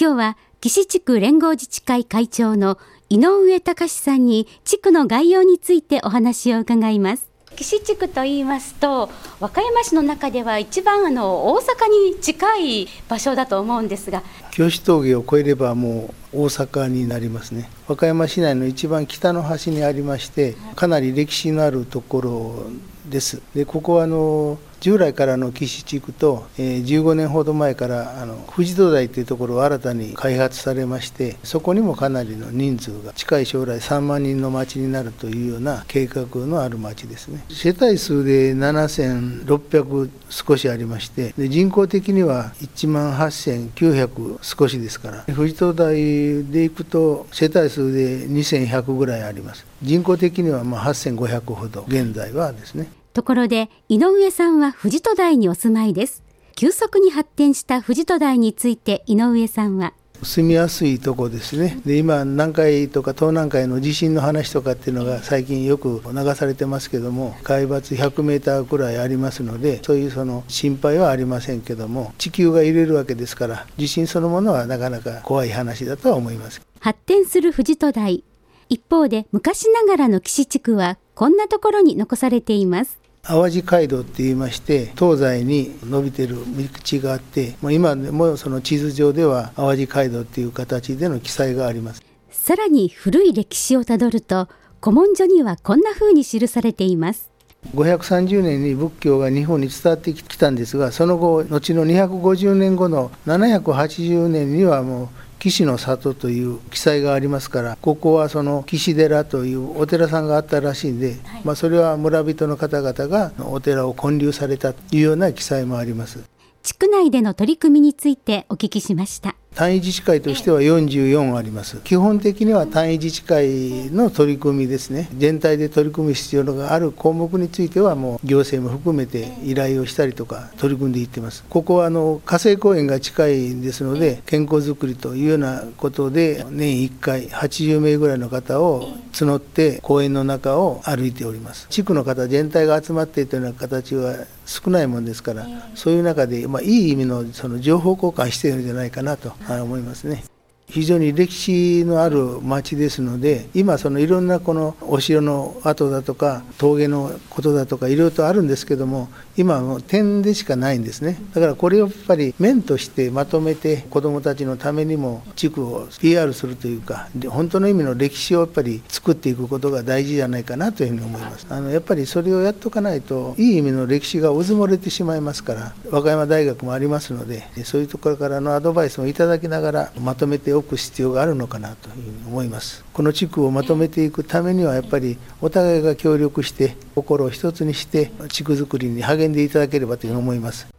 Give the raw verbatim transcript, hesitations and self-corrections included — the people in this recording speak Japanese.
今日は岸地区連合自治会会長の井上隆さんに地区の概要についてお話を伺います。岸地区と言いますと、和歌山市の中では一番あの大阪に近い場所だと思うんですが、 清志峠を越えればもう大阪になりますね。和歌山市内の一番北の端にありまして、かなり歴史のあるところです。でここはあの従来からの岸地区と、えー、じゅうごねんほど前からあの藤戸台というところを新たに開発されまして、そこにもかなりの人数が近い将来さんまんにんの町になるというような計画のある町ですね。世帯数でななせんろっぴゃく少しありまして、で人口的にはいちまんはっせんきゅうひゃく少しですから、藤戸台でいくと世帯数でにせんひゃくぐらいあります。人口的にはまあはっせんごひゃくほど現在はですね。 ところで井上さんは藤戸台にお住まいです。急速に発展した藤戸台について井上さんは、 住みやすいとこですね。で今南海とか東南海の地震の話とかっていうのが最近よく流されてますけども、海抜ひゃくメーターくらいありますので、そういうその心配はありませんけども、地球が揺れるわけですから、地震そのものはなかなか怖い話だとは思います。 発展する藤戸台、一方で昔ながらの岸地区はこんなところに残されています。 淡路街道って言いまして、東西に伸びている道があって、もう今でもその地図上では淡路街道っていう形での記載があります。 さらに古い歴史をたどると、古文書にはこんな風に記されています。 ごひゃくさんじゅうねんに仏教が日本に伝わってきたんですが、その後後のにひゃくごじゅうねんごのななひゃくはちじゅうねんにはもう岸の里という記載がありますから、ここはその岸寺というお寺さんがあったらしいんで、はい、まあ、それは村人の方々がお寺を建立されたというような記載もあります。 地区内での取り組みについてお聞きしました。 単位自治会としてはよんじゅうよんあります。基本的には単位自治会の取り組みですね。全体で取り組む必要がある項目についてはもう行政も含めて依頼をしたりとか取り組んでいってます。ここはあの火星公園が近いですので、健康づくりというようなことで年いっかいはちじゅうめいぐらいの方を募って公園の中を歩いております。地区の方全体が集まっているというような形は少ないもんですから、そういう中で、まあ、いい意味のその情報交換しているんじゃないかなと思いますね。非常に歴史のある町ですので、今そのいろんなこのお城の跡だとか峠のことだとかいろいろとあるんですけども、今はもう点でしかないんですね。だからこれをやっぱり面としてまとめて子どもたちのためにも地区を ピーアール するというか、本当の意味の歴史をやっぱり作っていくことが大事じゃないかなというふうに思います。あのやっぱりそれをやっとかないといい意味の歴史がうずもれてしまいますから、和歌山大学もありますので、そういうところからのアドバイスもいただきながらまとめておく必要があるのかなというふうに思います。この地区をまとめていくためにはやっぱりお互いが協力して心を一つにして地区づくりに励んでいただければというふうに思います。